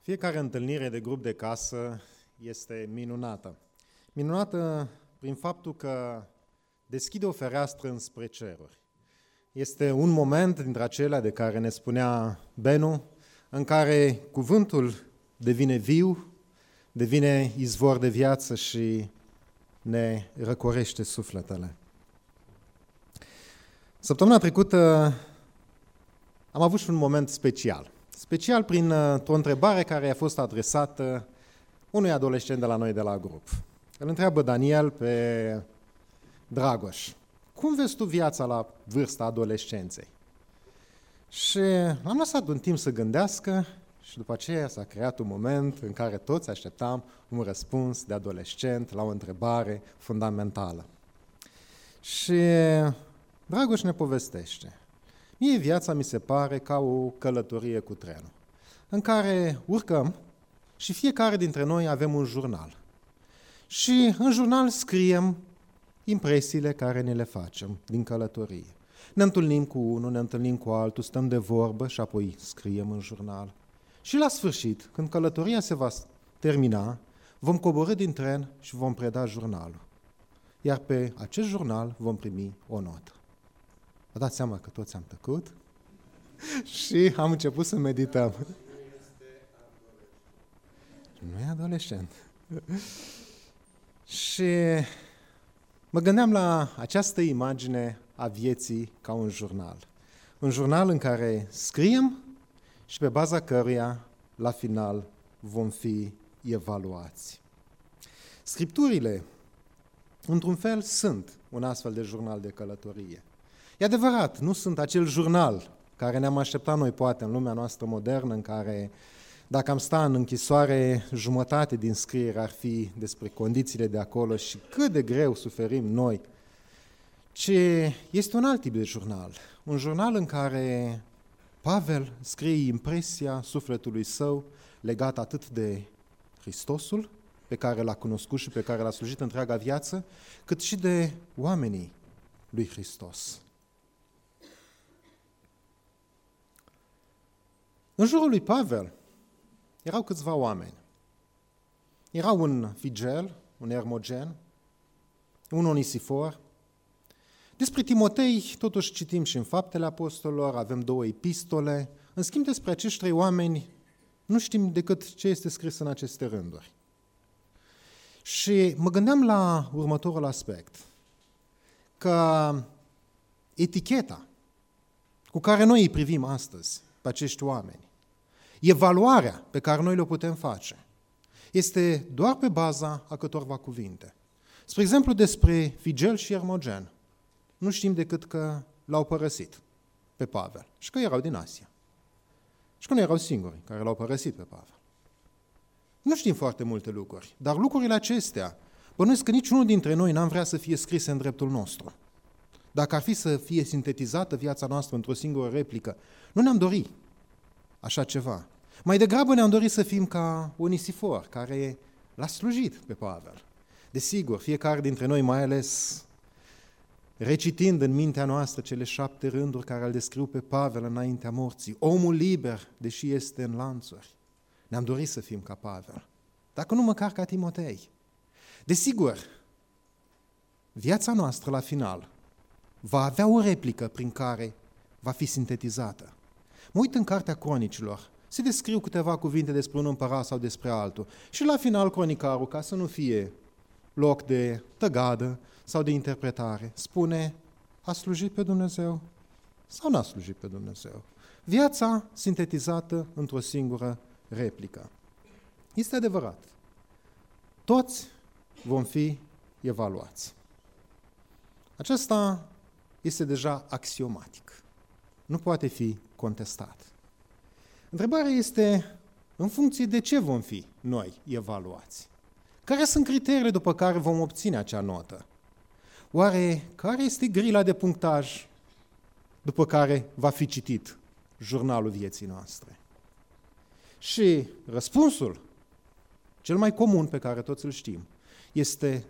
Fiecare întâlnire de grup de casă este minunată. Minunată prin faptul că deschide o fereastră înspre ceruri. Este un moment dintre acelea de care ne spunea Benu, în care cuvântul devine viu, devine izvor de viață și ne răcorește sufletele. Săptămâna trecută am avut și un moment special. Special prin o întrebare care a fost adresată unui adolescent de la noi de la grup. Îl întreabă Daniel pe Dragoș: cum vezi tu viața la vârsta adolescenței? Și am lăsat un timp să gândească și după aceea s-a creat un moment în care toți așteptam un răspuns de adolescent la o întrebare fundamentală. Și Dragoș ne povestește: mie viața mi se pare ca o călătorie cu trenul, în care urcăm și fiecare dintre noi avem un jurnal. Și în jurnal scriem impresiile care ne le facem din călătorie. Ne întâlnim cu unul, ne întâlnim cu altul, stăm de vorbă și apoi scriem în jurnal. Și la sfârșit, când călătoria se va termina, vom coborî din tren și vom preda jurnalul. Iar pe acest jurnal vom primi o notă. Vă dați seama că toți am tăcut și am început să medităm. Nu e adolescent. Și mă gândeam la această imagine a vieții ca un jurnal. Un jurnal în care scriem și pe baza căruia, la final, vom fi evaluați. Scripturile, într-un fel, sunt un astfel de jurnal de călătorie. E adevărat, nu sunt acel jurnal care ne-am așteptat noi poate în lumea noastră modernă, în care dacă am sta în închisoare, jumătate din scriere ar fi despre condițiile de acolo și cât de greu suferim noi. Ci este un alt tip de jurnal, un jurnal în care Pavel scrie impresia sufletului său legat atât de Hristosul, pe care l-a cunoscut și pe care l-a slujit întreaga viață, cât și de oamenii lui Hristos. În jurul lui Pavel erau câțiva oameni. Era un Figel, un Hermogen, un Onisifor. Despre Timotei totuși citim și în Faptele Apostolilor, avem 2 epistole. În schimb, despre acești 3 oameni nu știm decât ce este scris în aceste rânduri. Și mă gândeam la următorul aspect, că eticheta cu care noi îi privim astăzi pe acești oameni, evaluarea pe care noi le putem face, este doar pe baza a câtorva cuvinte. Spre exemplu, despre Figel și Hermogen, nu știm decât că l-au părăsit pe Pavel și că erau din Asia. Și că nu erau singuri care l-au părăsit pe Pavel. Nu știm foarte multe lucruri, dar lucrurile acestea, bănuiesc că niciunul dintre noi n-am vrea să fie scrise în dreptul nostru. Dacă ar fi să fie sintetizată viața noastră într-o singură replică, nu ne-am dorit așa ceva. Mai degrabă ne-am dorit să fim ca Onisifor, care l-a slujit pe Pavel. Desigur, fiecare dintre noi, mai ales recitind în mintea noastră cele 7 rânduri care îl descriu pe Pavel înaintea morții, omul liber, deși este în lanțuri, ne-am dorit să fim ca Pavel, dacă nu măcar ca Timotei. Desigur, viața noastră la final va avea o replică prin care va fi sintetizată. Mă uit în Cartea Cronicilor, se descriu câteva cuvinte despre un împărat sau despre altul și la final cronicarul, ca să nu fie loc de tăgadă sau de interpretare, spune: a slujit pe Dumnezeu sau n-a slujit pe Dumnezeu? Viața sintetizată într-o singură replică. Este adevărat. Toți vom fi evaluați. Aceasta este deja axiomatic. Nu poate fi contestat. Întrebarea este: în funcție de ce vom fi noi evaluați? Care sunt criteriile după care vom obține acea notă? Oare care este grila de punctaj după care va fi citit jurnalul vieții noastre? Și răspunsul cel mai comun pe care toți îl știm este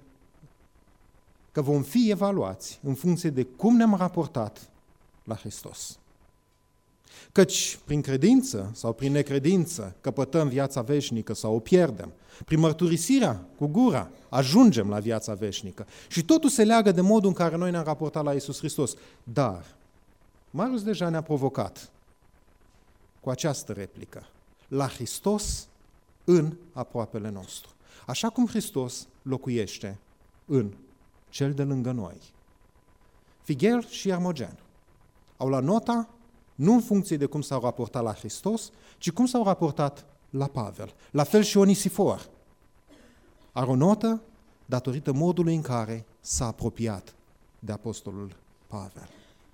că vom fi evaluați în funcție de cum ne-am raportat la Hristos. Căci prin credință sau prin necredință căpătăm viața veșnică sau o pierdem. Prin mărturisirea cu gura ajungem la viața veșnică. Și totul se leagă de modul în care noi ne-am raportat la Iisus Hristos. Dar Marius deja ne-a provocat cu această replică. La Hristos în aproapele nostru. Așa cum Hristos locuiește în cel de lângă noi. Figel și Hermogen au luat nota nu în funcție de cum s-au raportat la Hristos, ci cum s-au raportat la Pavel. La fel și Onisifor. Are o notă datorită modului în care s-a apropiat de apostolul Pavel.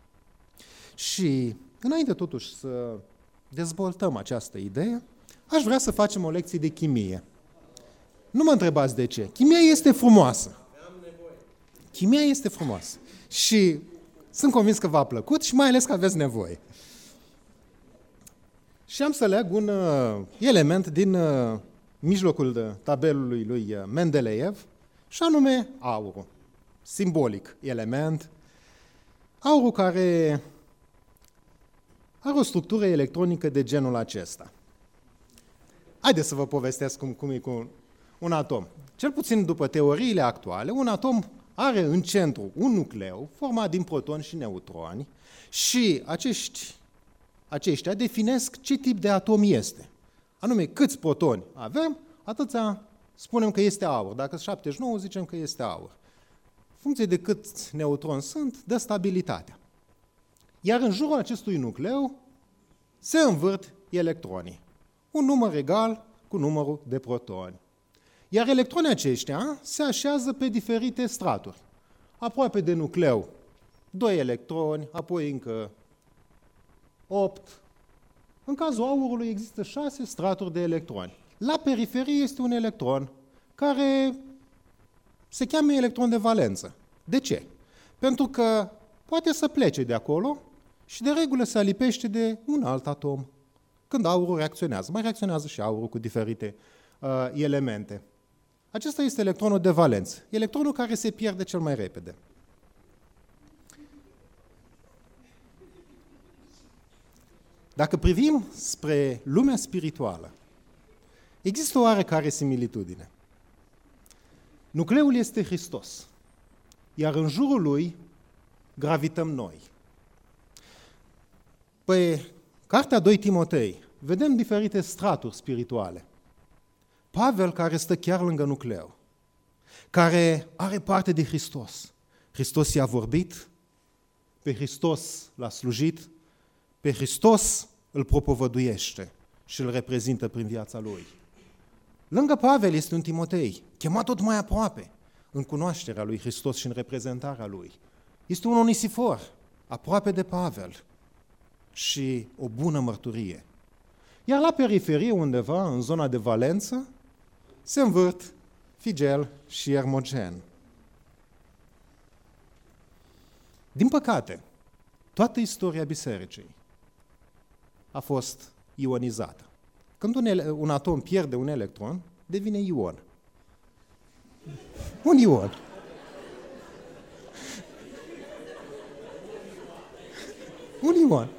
Și înainte totuși să dezvoltăm această idee, aș vrea să facem o lecție de chimie. Nu mă întrebați de ce. Chimia este frumoasă. Chimia este frumoasă. Și sunt convins că v-a plăcut și mai ales că aveți nevoie. Și am să leg un element din mijlocul tabelului lui Mendeleev, și anume aurul. Simbolic element. Aurul care are o structură electronică de genul acesta. Haideți să vă povestesc cum e cu un atom. Cel puțin după teoriile actuale, un atom are în centru un nucleu format din protoni și neutroni și aceștia definesc ce tip de atom este. Anume, câți protoni avem, atâția spunem că este aur. Dacă sunt 79, zicem că este aur. În funcție de câți neutroni sunt, dă stabilitatea. Iar în jurul acestui nucleu se învârt electronii. Un număr egal cu numărul de protoni. Iar electronii aceștia se așează pe diferite straturi. Aproape de nucleu, 2 electroni, apoi încă 8. În cazul aurului există 6 straturi de electroni. La periferie este un electron care se cheamă electron de valență. De ce? Pentru că poate să plece de acolo și de regulă se alipește de un alt atom. Când aurul reacționează, mai reacționează și aurul cu diferite elemente. Acesta este electronul de valență, electronul care se pierde cel mai repede. Dacă privim spre lumea spirituală, există o oarecare similitudine. Nucleul este Hristos, iar în jurul lui gravităm noi. Pe cartea 2 Timotei vedem diferite straturi spirituale. Pavel, care stă chiar lângă nucleu, care are parte de Hristos. Hristos i-a vorbit, pe Hristos l-a slujit, pe Hristos îl propovăduiește și îl reprezintă prin viața lui. Lângă Pavel este un Timotei, chemat tot mai aproape, în cunoașterea lui Hristos și în reprezentarea lui. Este un Onisifor, aproape de Pavel și o bună mărturie. Iar la periferie, undeva, în zona de Valență, se învârt Figel și Hermogen. Din păcate, toată istoria bisericii a fost ionizată. Când un atom pierde un electron, devine ion. Un ion. Un ion.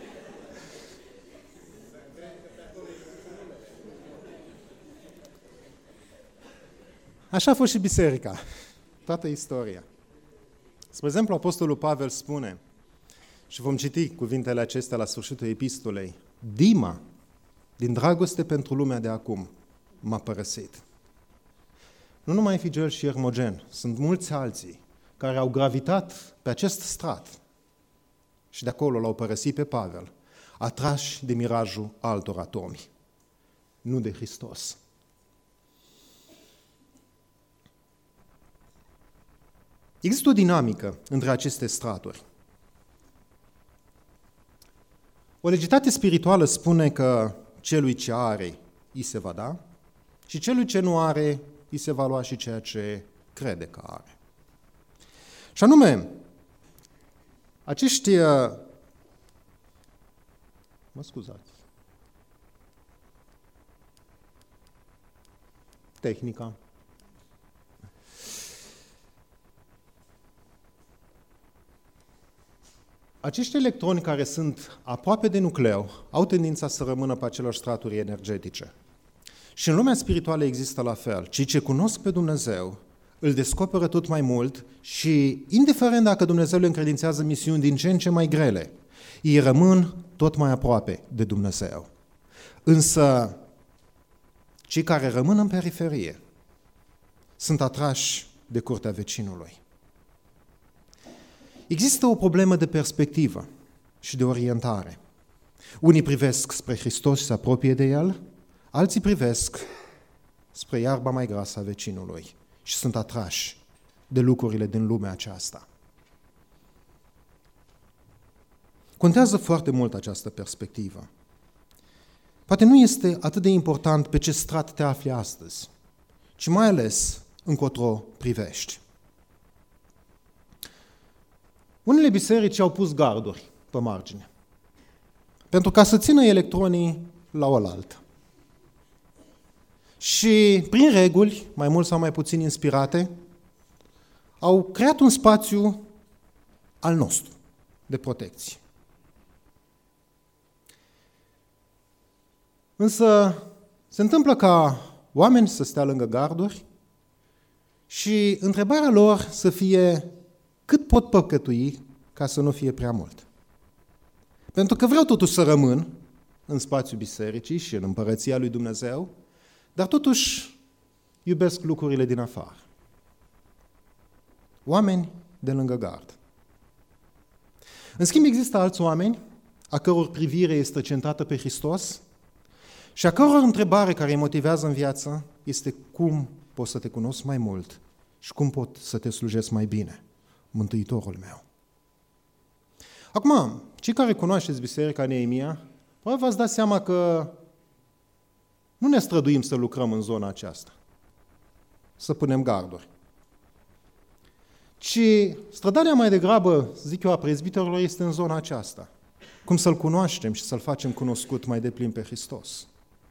Așa a fost și biserica, toată istoria. Spre exemplu, apostolul Pavel spune, și vom citi cuvintele acestea la sfârșitul epistolei, Dima, din dragoste pentru lumea de acum, m-a părăsit. Nu numai Figel și Hermogen, sunt mulți alții care au gravitat pe acest strat și de acolo l-au părăsit pe Pavel, atrași de mirajul altor atomi, nu de Hristos. Există o dinamică între aceste straturi. O legitate spirituală spune că celui ce are, îi se va da, și celui ce nu are, îi se va lua și ceea ce crede că are. Și anume, acești... Mă scuzați. Tehnica. acești electroni care sunt aproape de nucleu au tendința să rămână pe aceleași straturi energetice. Și în lumea spirituală există la fel. Cei ce cunosc pe Dumnezeu îl descoperă tot mai mult și, indiferent dacă Dumnezeu le încredințează misiuni din ce în ce mai grele, ei rămân tot mai aproape de Dumnezeu. Însă, cei care rămân în periferie sunt atrași de curtea vecinului. Există o problemă de perspectivă și de orientare. Unii privesc spre Hristos și se apropie de El, alții privesc spre iarba mai grasă a vecinului și sunt atrași de lucrurile din lumea aceasta. Contează foarte mult această perspectivă. Poate nu este atât de important pe ce strat te afli astăzi, ci mai ales încotro privești. Unele biserici au pus garduri pe margine, pentru ca să țină electronii la oaltă. Și prin reguli, mai mult sau mai puțin inspirate, au creat un spațiu al nostru de protecție. Însă se întâmplă ca oameni să stea lângă garduri și întrebarea lor să fie cât pot păcătui ca să nu fie prea mult. Pentru că vreau totuși să rămân în spațiul bisericii și în împărăția lui Dumnezeu, dar totuși iubesc lucrurile din afară. Oameni de lângă gard. În schimb, există alți oameni a căror privire este centrată pe Hristos și a căror întrebare care îi motivează în viață este cum pot să te cunosc mai mult și cum pot să te slujesc mai bine, Mântuitorul meu. Acum, cei care cunoașteți Biserica Neemia, probabil v-ați dat seama că nu ne străduim să lucrăm în zona aceasta, să punem garduri, ci strădania mai degrabă, zic eu, a prezbiterilor este în zona aceasta. Cum să-L cunoaștem și să-L facem cunoscut mai deplin pe Hristos.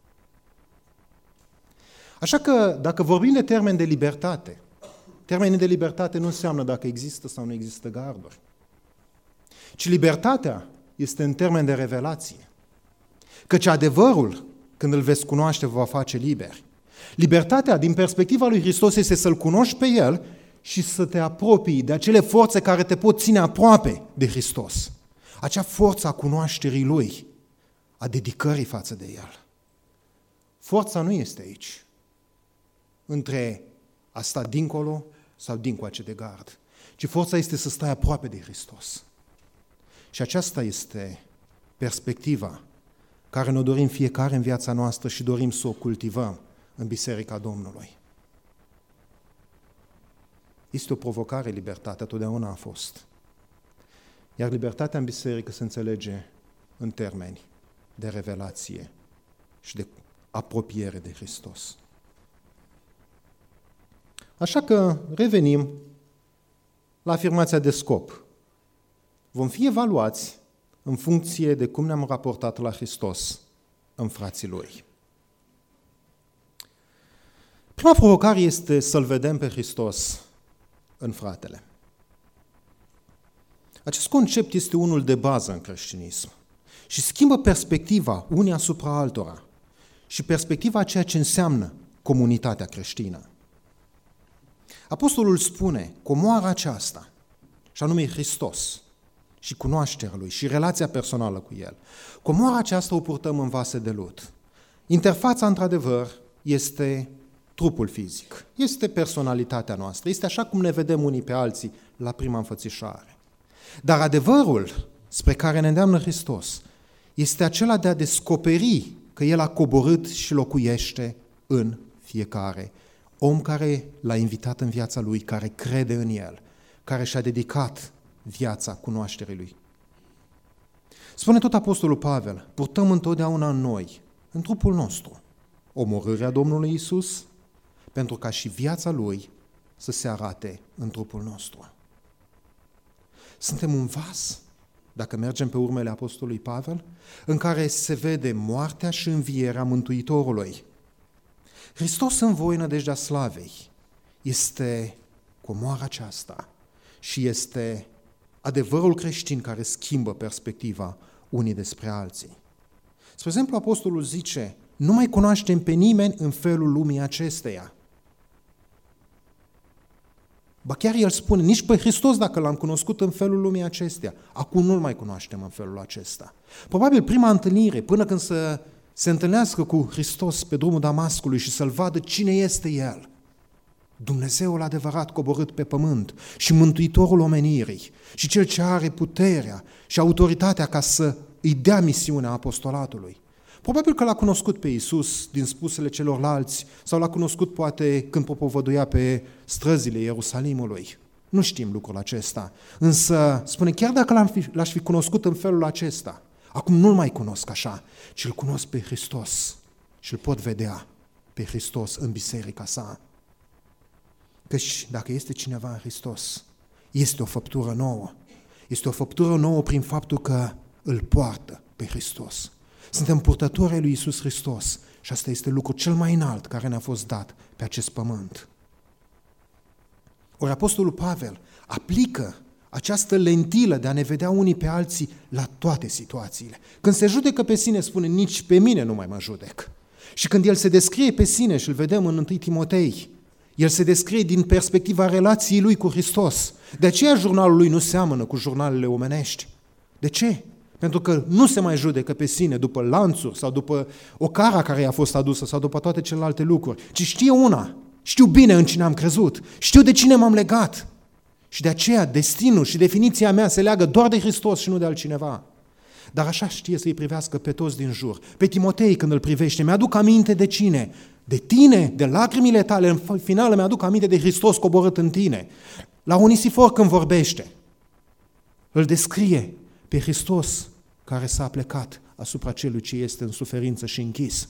Așa că, dacă vorbim de termeni de libertate, termenii de libertate nu înseamnă dacă există sau nu există garduri, ci libertatea este în termen de revelație. Căci adevărul, când îl veți cunoaște, vă va face liber. Libertatea, din perspectiva lui Hristos, este să-L cunoști pe El și să te apropii de acele forțe care te pot ține aproape de Hristos. Acea forță a cunoașterii Lui, a dedicării față de El. Forța nu este aici, între a sta dincolo sau dincoace de gard, ci forța este să stai aproape de Hristos. Și aceasta este perspectiva care ne dorim fiecare în viața noastră și dorim să o cultivăm în Biserica Domnului. Este o provocare, libertatea, totdeauna a fost. Iar libertatea în biserică se înțelege în termeni de revelație și de apropiere de Hristos. Așa că revenim la afirmația de scop. Vom fi evaluați în funcție de cum ne-am raportat la Hristos în frații Lui. Prima provocare este să-L vedem pe Hristos în fratele. Acest concept este unul de bază în creștinism și schimbă perspectiva unii asupra altora și perspectiva a ceea ce înseamnă comunitatea creștină. Apostolul spune, comoara aceasta, și anume Hristos, și cunoașterea Lui și relația personală cu El, comoara aceasta o purtăm în vase de lut. Interfața, într-adevăr, este trupul fizic, este personalitatea noastră, este așa cum ne vedem unii pe alții la prima înfățișare. Dar adevărul spre care ne îndeamnă Hristos este acela de a descoperi că El a coborât și locuiește în fiecare om care L-a invitat în viața Lui, care crede în El, care și-a dedicat viața cunoașterii Lui. Spune tot Apostolul Pavel, purtăm întotdeauna în noi, în trupul nostru, omorârea Domnului Iisus, pentru ca și viața Lui să se arate în trupul nostru. Suntem un vas, dacă mergem pe urmele Apostolului Pavel, în care se vede moartea și învierea Mântuitorului. Hristos în voi, nădejdea slavei, este comoara aceasta și este adevărul creștin care schimbă perspectiva unii despre alții. Spre exemplu, apostolul zice, nu mai cunoaștem pe nimeni în felul lumii acesteia. Ba chiar el spune, nici pe Hristos dacă l-am cunoscut în felul lumii acesteia, acum nu-l mai cunoaștem în felul acesta. Probabil prima întâlnire, până când să se întâlnească cu Hristos pe drumul Damascului și să-L vadă cine este El, Dumnezeul adevărat coborât pe pământ și Mântuitorul omenirii și Cel ce are puterea și autoritatea ca să îi dea misiunea apostolatului. Probabil că l-a cunoscut pe Iisus din spusele celorlalți sau l-a cunoscut poate când propovăduia pe străzile Ierusalimului. Nu știm lucrul acesta, însă spune chiar dacă l-aș fi cunoscut în felul acesta, acum nu-L mai cunosc așa, ci îl cunosc pe Hristos și îl pot vedea pe Hristos în biserica sa. Căci dacă este cineva în Hristos, este o făptură nouă. Este o făptură nouă prin faptul că îl poartă pe Hristos. Suntem purtători ai lui Iisus Hristos și asta este lucrul cel mai înalt care ne-a fost dat pe acest pământ. Ori apostolul Pavel aplică această lentilă de a ne vedea unii pe alții la toate situațiile. Când se judecă pe sine, spune, nici pe mine nu mai mă judec. Și când el se descrie pe sine, și îl vedem în 1 Timotei, el se descrie din perspectiva relației lui cu Hristos. De aceea jurnalul lui nu seamănă cu jurnalele omenești. De ce? Pentru că nu se mai judecă pe sine după lanțuri sau după ocara care i-a fost adusă sau după toate celelalte lucruri, ci știe una, știu bine în cine am crezut, știu de cine m-am legat. Și de aceea destinul și definiția mea se leagă doar de Hristos și nu de altcineva. Dar așa știe să-i privească pe toți din jur. Pe Timotei când îl privește, mi-aduc aminte de cine? De tine, de lacrimile tale, în final mi-aduc aminte de Hristos coborât în tine. La Onisifor când vorbește, îl descrie pe Hristos care s-a plecat asupra celui ce este în suferință și închis.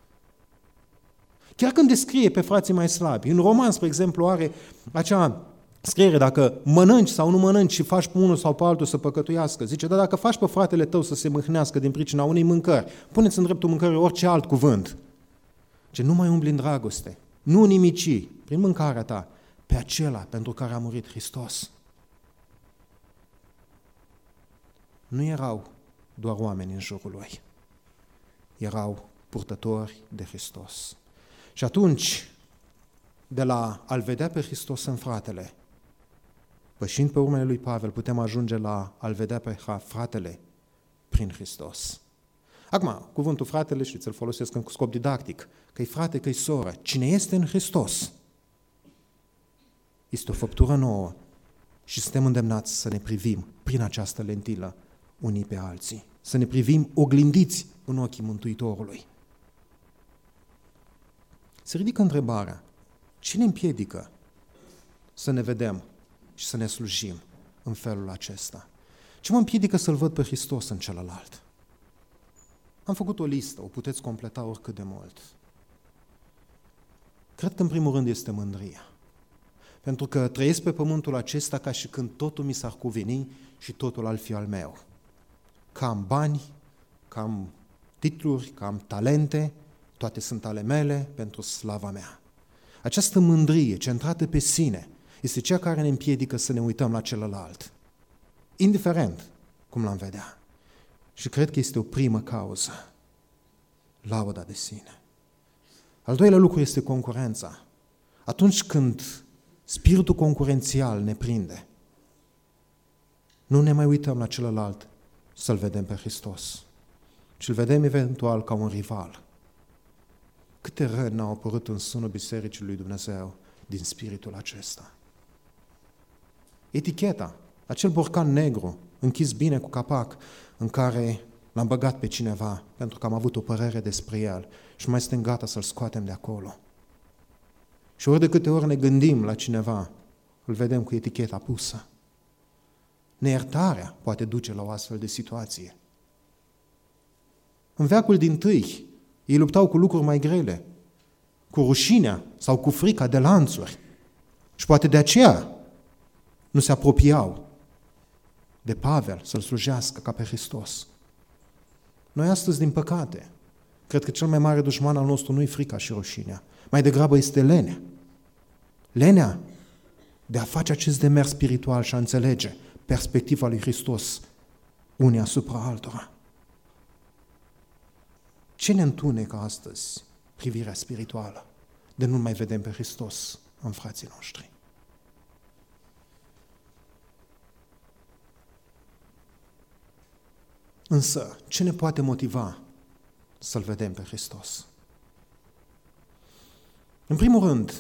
Chiar când descrie pe frații mai slabi, în Roman, spre exemplu, are acea scriere, dacă mănânci sau nu mănânci și faci pe unul sau pe altul să păcătuiască, zice, dar dacă faci pe fratele tău să se mâhnească din pricina unei mâncări, puneți în dreptul mâncării orice alt cuvânt. Ce nu mai umbli în dragoste, nu nimici prin mâncarea ta pe acela pentru care a murit Hristos. Nu erau doar oameni în jurul lui, erau purtători de Hristos. Și atunci, de la a-L vedea pe Hristos în fratele, pășind pe urmele lui Pavel, putem ajunge la a-L vedea pe fratele prin Hristos. Acum, cuvântul fratele, știți, îl folosesc în scop didactic, că-i frate, că-i soră. Cine este în Hristos este o făptură nouă și suntem îndemnați să ne privim prin această lentilă unii pe alții, să ne privim oglindiți în ochii Mântuitorului. Se ridică întrebarea, ce ne împiedică să ne vedem și să ne slujim în felul acesta? Ce mă împiedică să-L văd pe Hristos în celălalt? Am făcut o listă, o puteți completa oricât de mult. Cred că în primul rând este mândria. Pentru că trăiesc pe pământul acesta ca și când totul mi s-ar cuveni și totul ar fi al meu. Că am bani, că am titluri, că am talente, toate sunt ale mele pentru slava mea. Această mândrie centrată pe sine este cea care ne împiedică să ne uităm la celălalt, indiferent cum l-am vedea. Și cred că este o primă cauză, lauda de sine. Al doilea lucru este concurența. Atunci când spiritul concurențial ne prinde, nu ne mai uităm la celălalt să-L vedem pe Hristos, ci îl vedem eventual ca un rival. Câte răni n-au apărut în sânul Bisericii lui Dumnezeu din spiritul acesta? Eticheta, acel borcan negru, închis bine cu capac, în care l-am băgat pe cineva pentru că am avut o părere despre el și mai suntem gata să-l scoatem de acolo. Și ori de câte ori ne gândim la cineva, îl vedem cu eticheta pusă. Neiertarea poate duce la o astfel de situație. În veacul dintâi, ei luptau cu lucruri mai grele, cu rușinea sau cu frica de lanțuri. Și poate de aceea nu se apropiau de Pavel să-l slujească ca pe Hristos. Noi astăzi, din păcate, cred că cel mai mare dușman al nostru nu-i frica și rușinea, mai degrabă este lenea. Lenea de a face acest demers spiritual și a înțelege perspectiva lui Hristos unii asupra altora. Ce ne întunecă astăzi privirea spirituală de nu mai vedem pe Hristos în frații noștri? Însă, ce ne poate motiva să-L vedem pe Hristos? În primul rând,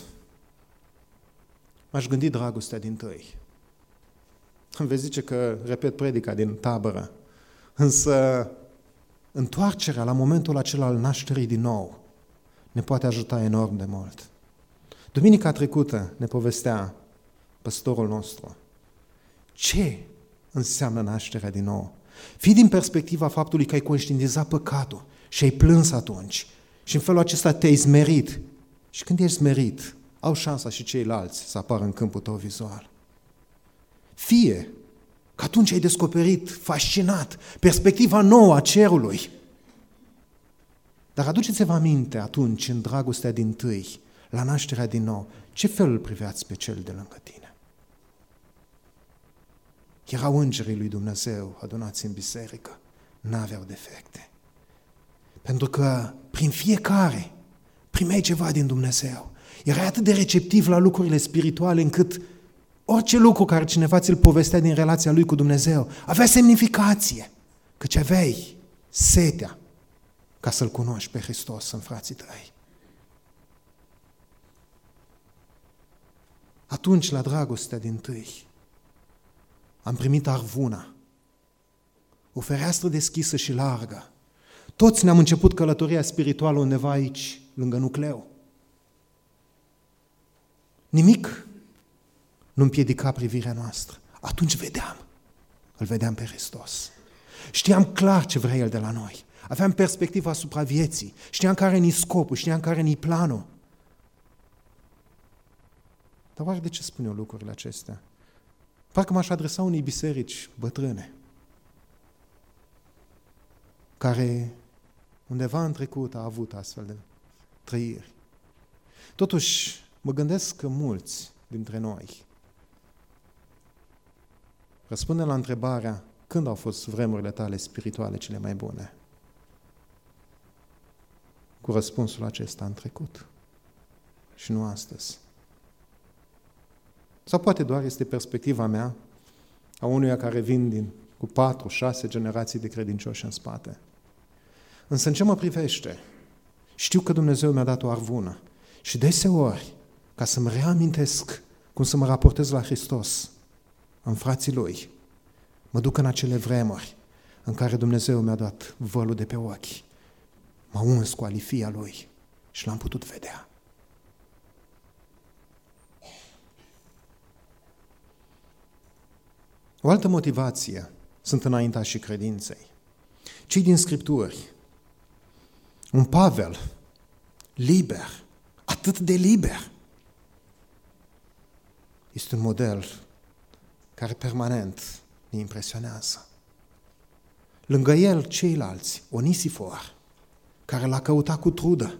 m-aș gândi dragostea dintâi. Îmi vei zice că repet predica din tabără, însă întoarcerea la momentul acela al nașterii din nou ne poate ajuta enorm de mult. Duminica trecută ne povestea păstorul nostru ce înseamnă nașterea din nou. Fii din perspectiva faptului că ai conștientizat păcatul și ai plâns atunci și în felul acesta te-ai smerit. Și când ești smerit, au șansa și ceilalți să apară în câmpul tău vizual. Fie că atunci ai descoperit, fascinat, perspectiva nouă a cerului. Dar aduceți-vă aminte atunci, în dragostea dintâi, la nașterea din nou, ce fel îl priveați pe cel de lângă tine? Erau îngerii lui Dumnezeu adunați în biserică, n-aveau defecte. Pentru că prin fiecare primeai ceva din Dumnezeu. Erai atât de receptiv la lucrurile spirituale încât orice lucru care cineva ți-l povestea din relația lui cu Dumnezeu avea semnificație, căci aveai setea ca să-L cunoști pe Hristos în frații tăi. Atunci, la dragostea dintâi, am primit arvuna, o fereastră deschisă și largă. Toți ne-am început călătoria spirituală undeva aici, lângă nucleu. Nimic nu împiedica privirea noastră. Atunci îl vedeam pe Hristos. Știam clar ce vrea El de la noi. Aveam perspectiva asupra vieții. Știam care ni scopul, știam care ni planul. Dar oare de ce spun eu lucrurile acestea? Parcă m-aș adresa unei biserici bătrâne, care undeva în trecut a avut astfel de trăiri. Totuși, mă gândesc că mulți dintre noi răspundem la întrebarea: când au fost vremurile tale spirituale cele mai bune? Cu răspunsul acesta în trecut și nu astăzi. Sau poate doar este perspectiva mea a unuia care vin cu 4-6 generații de credincioși în spate. Însă în ce mă privește, știu că Dumnezeu mi-a dat o arvună și deseori, ca să-mi reamintesc cum să mă raportez la Hristos în frații Lui, mă duc în acele vremuri în care Dumnezeu mi-a dat vălul de pe ochi, m-a uns cu alifia Lui și l-am putut vedea. O altă motivație sunt înaintașii credinței. Cei din Scripturi, un Pavel liber, atât de liber, este un model care permanent ne impresionează. Lângă el ceilalți, Onisifor, care l-a căutat cu trudă.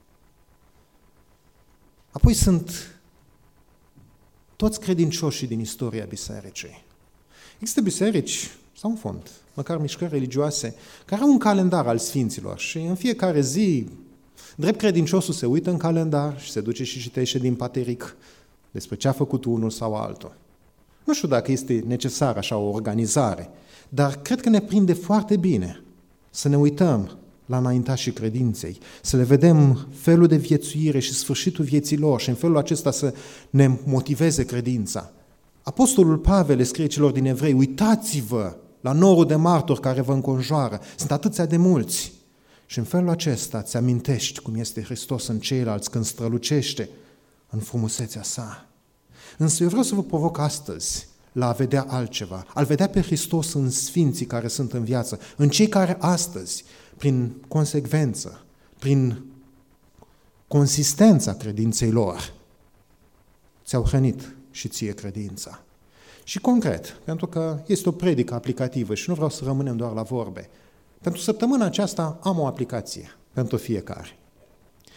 Apoi sunt toți credincioșii din istoria bisericii. Există biserici, sau în fond, măcar mișcări religioase, care au un calendar al sfinților și în fiecare zi, drept credinciosul se uită în calendar și se duce și citește din pateric despre ce a făcut unul sau altul. Nu știu dacă este necesară așa o organizare, dar cred că ne prinde foarte bine să ne uităm la înaintașii credinței, să le vedem felul de viețuire și sfârșitul vieții lor și în felul acesta să ne motiveze credința. Apostolul Pavel le scrie celor din Evrei: uitați-vă la norul de martori care vă înconjoară, sunt atâția de mulți. Și în felul acesta îți amintești cum este Hristos în ceilalți când strălucește în frumusețea sa. Însă eu vreau să vă provoc astăzi la a vedea altceva, a-L vedea pe Hristos în sfinții care sunt în viață, în cei care astăzi, prin consecvență, prin consistența credinței lor, ți-au hrănit și ție credința. Și concret, pentru că este o predică aplicativă și nu vreau să rămânem doar la vorbe, pentru săptămâna aceasta am o aplicație pentru fiecare.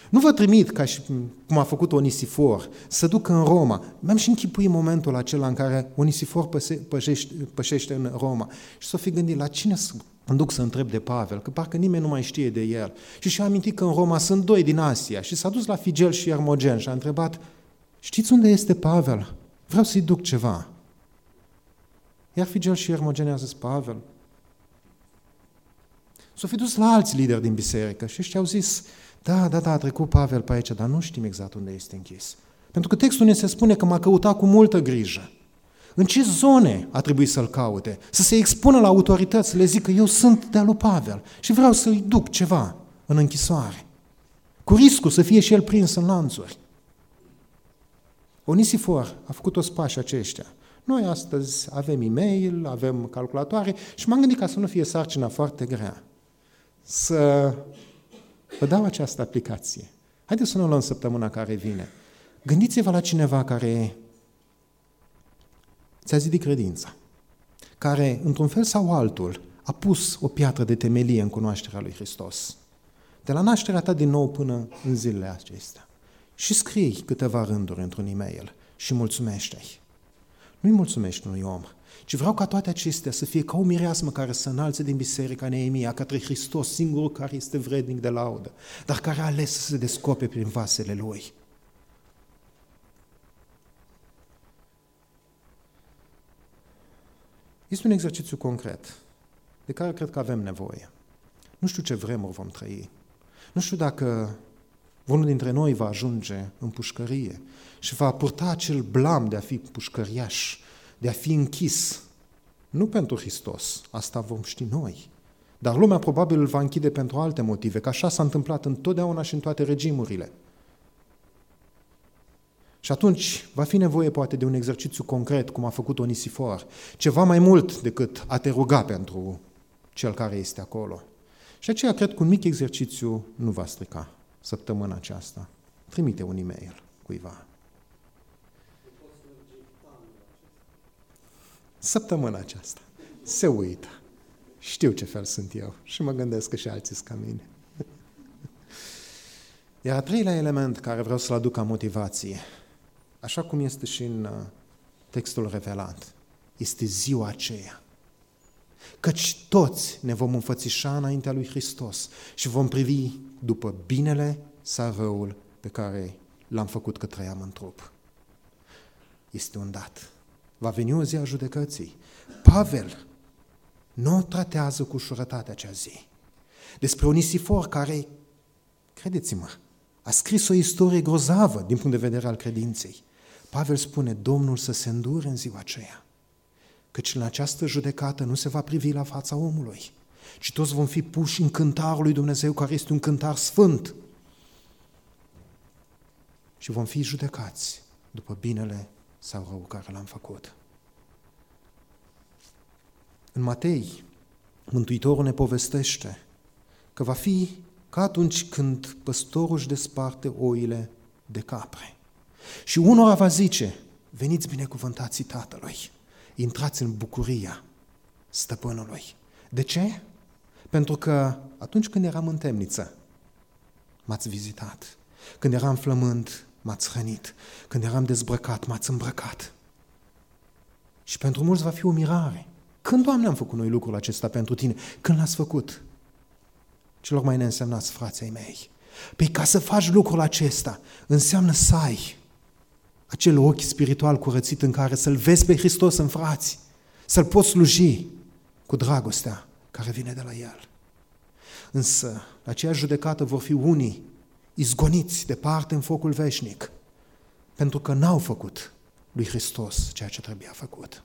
Nu vă trimit, ca și cum a făcut Onisifor, să duc în Roma. Mi-am și închipuit momentul acela în care Onisifor pășește în Roma. Și s-o fi gândit, la cine îmi duc să întreb de Pavel, că parcă nimeni nu mai știe de el. Și și-a amintit că în Roma sunt 2 din Asia. Și s-a dus la Figel și Hermogen și a întrebat, știți unde este Pavel? Vreau să-i duc ceva. Iar Figel și Hermogen a zis, Pavel. S-au fi dus la alți lideri din biserică și ăștia au zis, da, a trecut Pavel pe aici, dar nu știm exact unde este închis. Pentru că textul ne se spune că m-a căutat cu multă grijă. În ce zone a trebuit să-l caute? Să se expună la autorități, să le zică, eu sunt de-a lui Pavel și vreau să-i duc ceva în închisoare. Cu riscul să fie și el prins în lanțuri. Onisifor a făcut toți pașii aceștia. Noi astăzi avem e-mail, avem calculatoare și m-am gândit ca să nu fie sarcina foarte grea. Să vă dau această aplicație. Haideți să ne luăm săptămâna care vine. Gândiți-vă la cineva care ți-a zidit credința, care, într-un fel sau altul, a pus o piatră de temelie în cunoașterea lui Hristos. De la nașterea ta din nou până în zilele acestea. Și scrii câteva rânduri într-un e-mail și mulțumește-i. Nu-i mulțumești unui om, ci vreau ca toate acestea să fie ca o mireasmă care să înalțe din biserica Neemia către Hristos, singurul care este vrednic de laudă, dar care a ales să se descope prin vasele Lui. Este un exercițiu concret, de care cred că avem nevoie. Nu știu ce vremuri vom trăi. Nu știu dacă unul dintre noi va ajunge în pușcărie și va purta acel blam de a fi pușcăriaș, de a fi închis. Nu pentru Hristos, asta vom ști noi. Dar lumea probabil îl va închide pentru alte motive, că așa s-a întâmplat întotdeauna și în toate regimurile. Și atunci va fi nevoie poate de un exercițiu concret, cum a făcut Onisifor, ceva mai mult decât a te ruga pentru cel care este acolo. Și aceea cred că un mic exercițiu nu va strica săptămâna aceasta. Trimite un e-mail cuiva. Săptămâna aceasta. Se uită. Știu ce fel sunt eu și mă gândesc că și alții sunt ca mine. Iar a treilea element care vreau să-l aduc ca motivație, așa cum este și în textul revelat, este ziua aceea. Căci toți ne vom înfățișa înaintea lui Hristos și vom privi după binele sau răul pe care l-am făcut că trăiam în trup. Este un dat. Va veni o zi a judecății. Pavel nu o tratează cu ușurătate acea zi. Despre Onisifor care, credeți-mă, a scris o istorie grozavă din punct de vedere al credinței. Pavel spune, Domnul să se îndure în ziua aceea, căci în această judecată nu se va privi la fața omului, ci toți vom fi puși în cântarul lui Dumnezeu, care este un cântar sfânt. Și vom fi judecați după binele sau rău care l-am făcut. În Matei, Mântuitorul ne povestește că va fi ca atunci când păstorul își desparte oile de capre. Și unora va zice, veniți binecuvântații Tatălui, intrați în bucuria stăpânului. De ce? Pentru că atunci când eram în temniță, m-ați vizitat. Când eram flămând, m-ați hrănit. Când eram dezbrăcat, m-ați îmbrăcat. Și pentru mulți va fi o mirare. Când, Doamne, am făcut noi lucrul acesta pentru tine? Când l-ați făcut? Celor mai neînsemnați frații mei. Păi ca să faci lucrul acesta, înseamnă să ai acel ochi spiritual curățit în care să-L vezi pe Hristos în frați, să-L poți sluji cu dragostea care vine de la El. Însă, la aceea judecată vor fi unii izgoniți departe în focul veșnic, pentru că n-au făcut lui Hristos ceea ce trebuia făcut.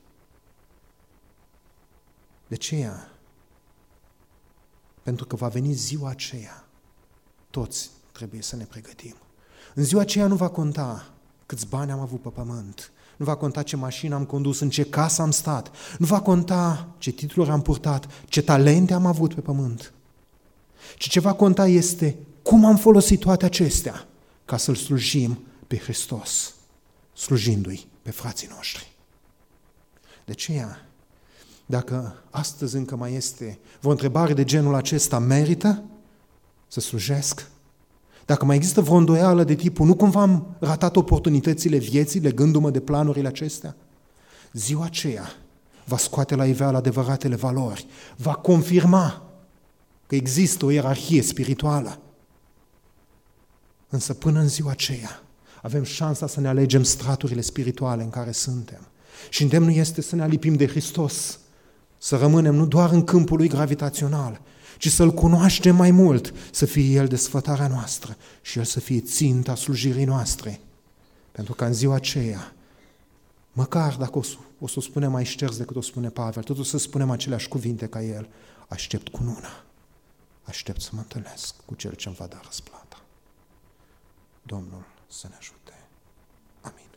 De aceea, pentru că va veni ziua aceea, toți trebuie să ne pregătim. În ziua aceea nu va conta câți bani am avut pe pământ, nu va conta ce mașină am condus, în ce casă am stat, nu va conta ce titluri am purtat, ce talente am avut pe pământ. Ci ce va conta este cum am folosit toate acestea ca să-L slujim pe Hristos, slujindu-i pe frații noștri. De aceea, dacă astăzi încă mai este o întrebare de genul acesta, merită să slujesc? Dacă mai există vreo îndoială de tipul, nu cumva am ratat oportunitățile vieții legându-mă de planurile acestea? Ziua aceea va scoate la iveală adevăratele valori, va confirma că există o ierarhie spirituală. Însă până în ziua aceea avem șansa să ne alegem straturile spirituale în care suntem. Și îndemnul este să ne alipim de Hristos, să rămânem nu doar în câmpul lui gravitațional, ci să-L cunoaștem mai mult, să fie El desfătarea noastră și El să fie ținta slujirii noastre. Pentru că în ziua aceea, măcar dacă o să o spunem mai șters decât o spune Pavel, tot o să spunem aceleași cuvinte ca el, aștept cununa, aștept să mă întâlnesc cu Cel ce-mi va da răsplata. Domnul să ne ajute. Amin.